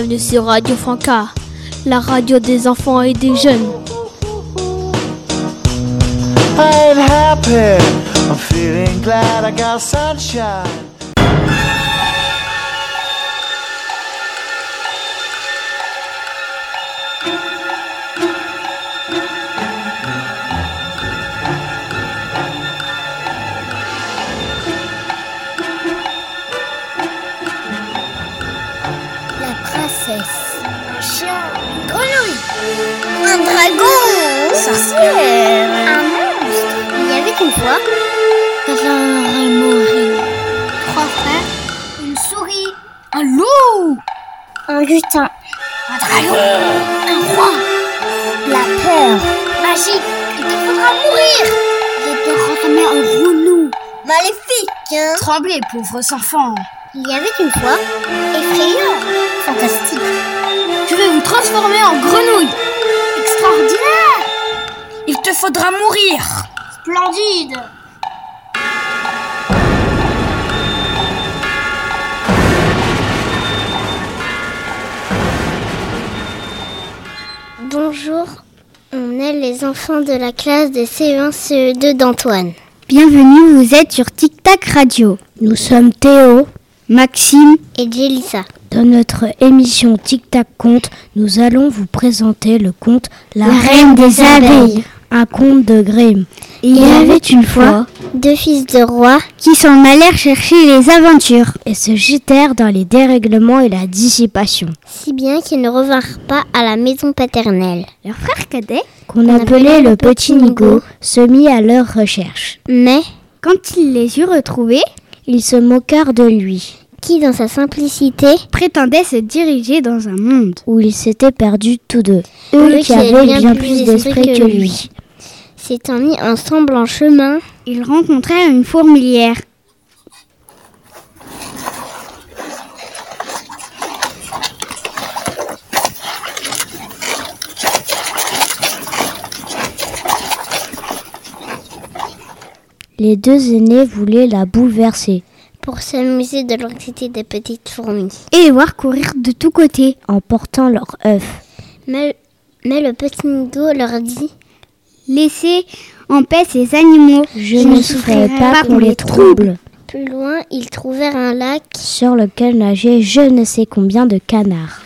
Bienvenue sur Radio Franca, la radio des enfants et des jeunes. I ain't happy, I'm feeling glad I got sunshine. Un chien, une grenouille, un dragon, une sorcière, un monstre. Il y avait une fois, trois frères, une souris, un loup, un lutin, un dragon, un roi. La peur, magique, il te faudra mourir. Il était transformé en grenouille, maléfique, hein. Tremblez, pauvres enfants. Il y avait une fois, effrayant, fantastique. Je vais vous transformer en grenouille. Extraordinaire. Il te faudra mourir. Splendide. Bonjour, on est les enfants de la classe de CE1 CE2 d'Antoine. Bienvenue, vous êtes sur Tic Tac Radio. Nous sommes Théo, Maxime et Jélissa. Dans notre émission Tic Tac Conte, nous allons vous présenter le conte La Reine des Abeilles, un conte de Grimm. Il y avait une fois deux fils de rois qui s'en allèrent chercher les aventures et se jetèrent dans les dérèglements et la dissipation. Si bien qu'ils ne revinrent pas à la maison paternelle. Leur frère cadet, qu'on appelait le petit Nigo, se mit à leur recherche. Mais quand il les eut retrouvés, ils se moquèrent de lui, qui dans sa simplicité prétendait se diriger dans un monde où ils s'étaient perdus tous deux. Eux qui avaient bien plus d'esprit que lui. S'étant mis ensemble en chemin, ils rencontrèrent une fourmilière. Les deux aînés voulaient la bouleverser pour s'amuser de l'anxiété des petites fourmis et les voir courir de tous côtés en portant leurs œufs. Mais le petit Nigo leur dit: laissez en paix ces animaux, je ne souffrirai pas qu'on les trouble. Plus loin, ils trouvèrent un lac sur lequel nageaient je ne sais combien de canards.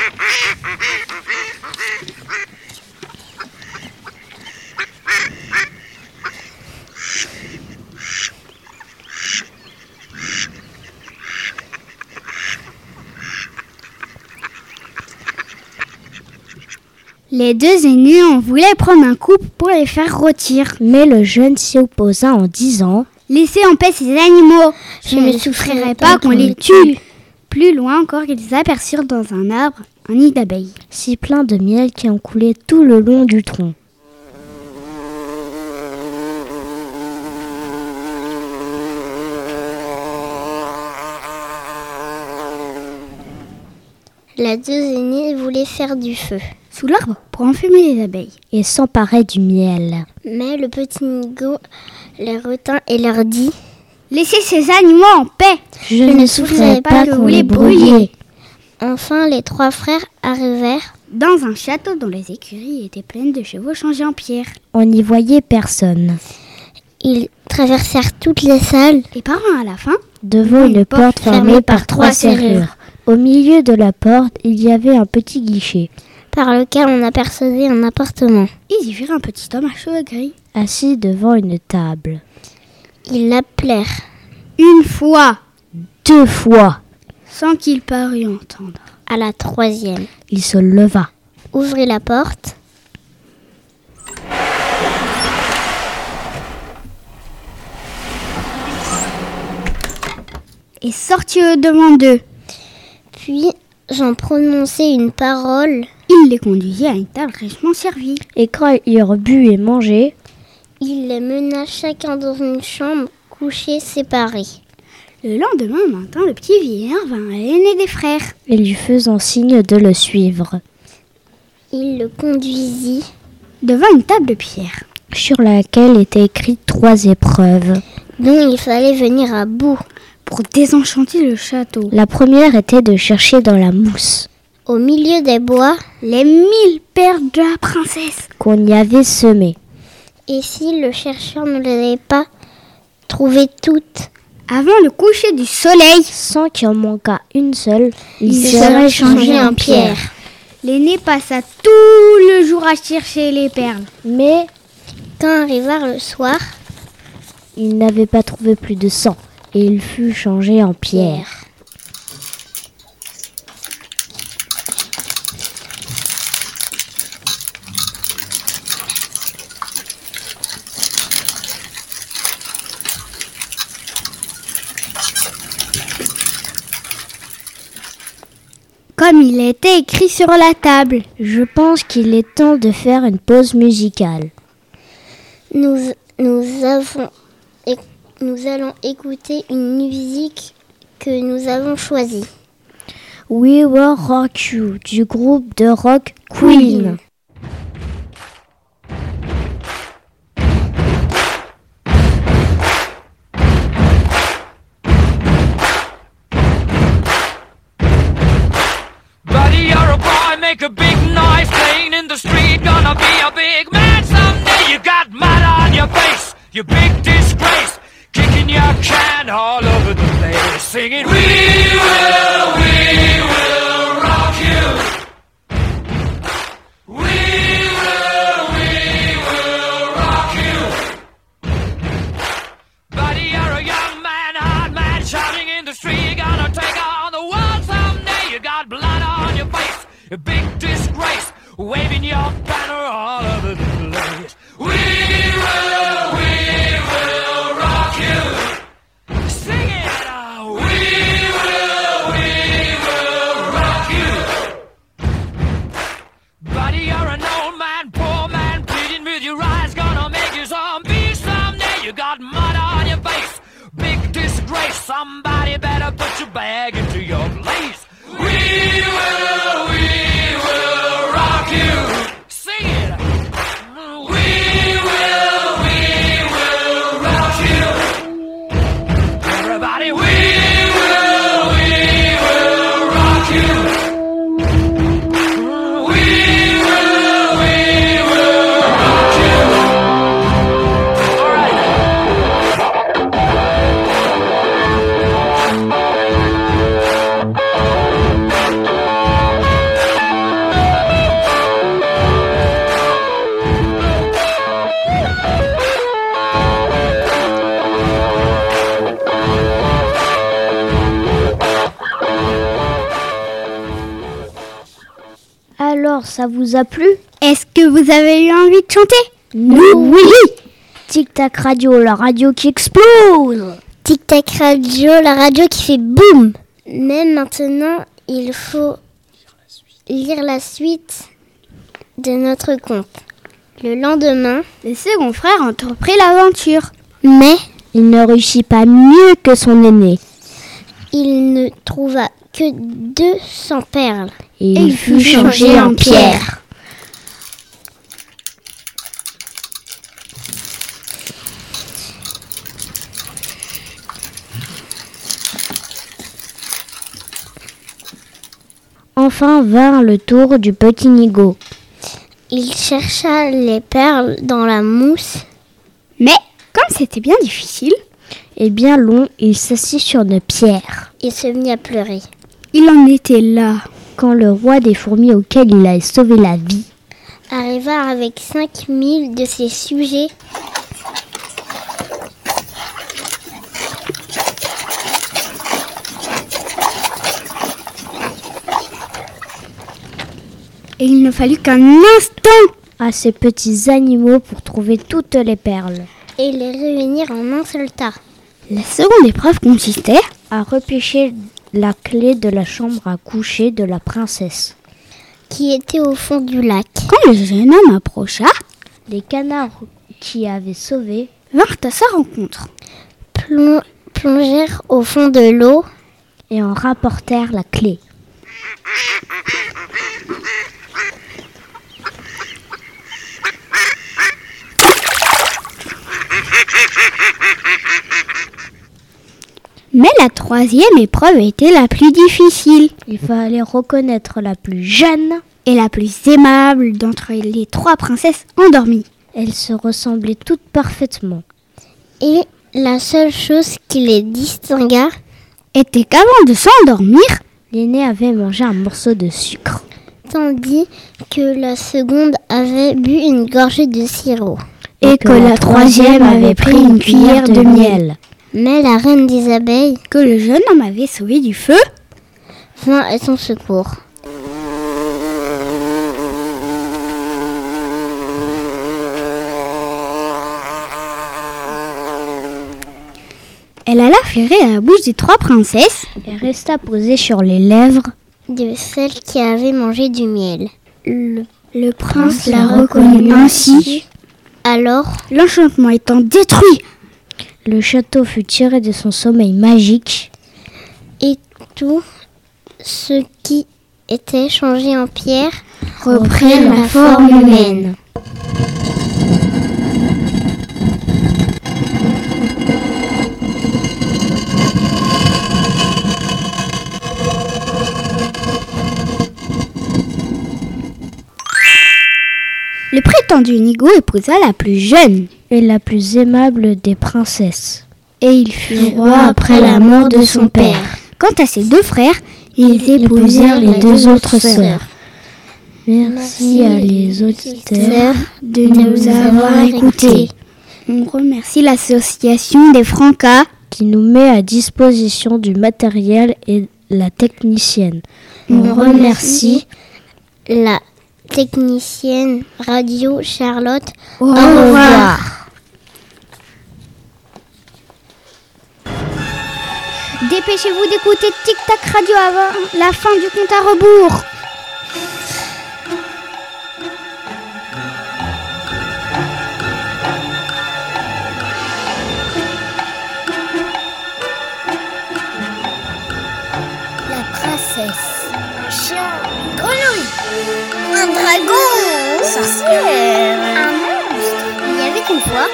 Les deux aînés en voulaient prendre un coup pour les faire rôtir. Mais le jeune s'y opposa en disant: laissez en paix ces animaux, je ne souffrirai pas qu'on les tue. Plus loin encore, ils aperçurent dans un arbre un nid d'abeilles, si plein de miel qui en coulait tout le long du tronc. Les deux aînés voulaient faire du feu sous l'arbre pour enfumer les abeilles et s'emparer du miel. Mais le petit Nigo les retint et leur dit: laissez ces animaux en paix, je ne souffrirai pas que vous les brûliez. Enfin, les trois frères arrivèrent dans un château dont les écuries étaient pleines de chevaux changés en pierre. On n'y voyait personne. Ils traversèrent toutes les salles et parvinrent à la fin devant une porte fermée par trois serrures. Au milieu de la porte, il y avait un petit guichet par lequel on apercevait un appartement. Ils y virent un petit homme à cheveux gris assis devant une table. Ils l'appelèrent une fois, deux fois, sans qu'il parût entendre. À la troisième, il se leva, ouvrit la porte et sortit au-devant d'eux. Puis, j'en prononçai une parole. Il les conduisit à une table richement servie. Et quand ils eurent bu et mangé, il les mena chacun dans une chambre, couchés séparés. Le lendemain matin, le petit vieillard vint à l'aîné des frères et lui faisant signe de le suivre. Il le conduisit devant une table de pierre sur laquelle étaient écrites 3 épreuves dont il fallait venir à bout pour désenchanter le château. La première était de chercher dans la mousse. Au milieu des bois, les 1000 perles de la princesse qu'on y avait semées. Et si le chercheur ne les avait pas trouvées toutes avant le coucher du soleil, sans qu'il en manquât une seule, il serait changé en pierre. L'aîné passa tout le jour à chercher les perles. Mais quand arriva le soir, il n'avait pas trouvé plus de 100 et il fut changé en pierre. Comme il était écrit sur la table. Je pense qu'il est temps de faire une pause musicale. Nous allons écouter une musique que nous avons choisie. We Will Rock You du groupe de rock Queen. Make a big noise playing in the street. Gonna be a big man someday. You got mud on your face, you big disgrace. Kicking your can all over the place, singing we will rock you. We will rock you. Buddy, you're a young man, hard man, shouting in the street. You're gonna take on the world someday. You got blood on your face, a big disgrace, waving your banner all over the place. We will rock you. Sing it out. We will rock you. Buddy, you're an old man, poor man, pleading with your eyes, gonna make you zombie someday. You got mud on your face, big disgrace. Somebody better put your bag into your place. We will rock you. Sing it. We will rock you. Everybody, we will rock you. We will rock you. All right. Alors, ça vous a plu? Est-ce que vous avez eu envie de chanter? Oui. Tic Tac Radio, la radio qui explose. Tic Tac Radio, la radio qui fait boum. Mais maintenant, il faut lire la suite de notre conte. Le lendemain, le second frère entreprit l'aventure. Mais il ne réussit pas mieux que son aîné. Il ne trouva que 200 perles. Et il fut changé en pierre. Enfin vint le tour du petit Nigo. Il chercha les perles dans la mousse. Mais, comme c'était bien difficile et bien long, il s'assit sur une pierre. Il se mit à pleurer. Il en était là. Quand le roi des fourmis auquel il avait sauvé la vie arriva avec 5000 de ses sujets. Et il ne fallut qu'un instant à ces petits animaux pour trouver toutes les perles. Et les réunir en un seul tas. La seconde épreuve consistait à repêcher la clé de la chambre à coucher de la princesse, qui était au fond du lac. Quand le jeune homme approcha, les canards qui avaient sauvé vinrent à sa rencontre, plongèrent au fond de l'eau et en rapportèrent la clé. Mais la troisième épreuve était la plus difficile. Il fallait reconnaître la plus jeune et la plus aimable d'entre les 3 princesses endormies. Elles se ressemblaient toutes parfaitement. Et la seule chose qui les distingua était qu'avant de s'endormir, l'aînée avait mangé un morceau de sucre, tandis que la seconde avait bu une gorgée de sirop. Et que la troisième avait pris une cuillère de miel. Mais la reine des abeilles, que le jeune homme avait sauvé du feu, vint à son secours. Elle alla flairer à la bouche des 3 princesses et resta posée sur les lèvres de celle qui avait mangé du miel. Le prince la reconnut ainsi. Alors, l'enchantement étant détruit, le château fut tiré de son sommeil magique et tout ce qui était changé en pierre reprit la forme humaine. Le prétendu Inigo épousa la plus jeune et la plus aimable des princesses. Et il fut roi après la mort de son père. Quant à ses 2 frères, ils épousèrent les 2 autres sœurs. Merci à les auditeurs de nous avoir écoutés. On remercie l'association des Francas qui nous met à disposition du matériel et la technicienne. On remercie la technicienne radio Charlotte. Au revoir. Dépêchez-vous d'écouter Tic Tac Radio avant la fin du compte à rebours. La princesse, un chien, une grenouille, un dragon, sorcière, un monstre. Il y avait une fois,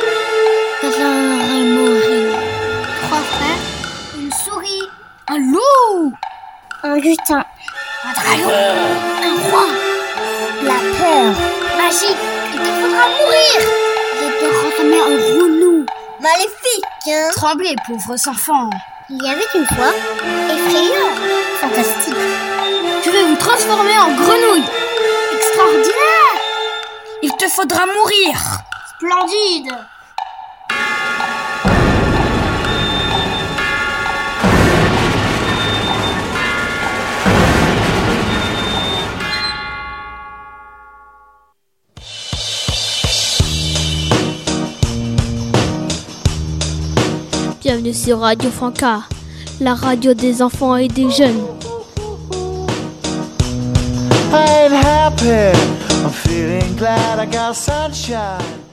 Mori, 3 frères, une souris, un loup, un lutin, un dragon, un roi. La peur, magique, il te faudra mourir. Je te transformer en grenouille, maléfique. Tremblez, pauvres enfants. Il y avait une fois, effrayant, fantastique. Je vais vous transformer en grenouille. Extraordinaire. Il te faudra mourir. Splendide. Bienvenue sur Radio Franca, la radio des enfants et des jeunes. I ain't happy, I'm feeling glad I got sunshine.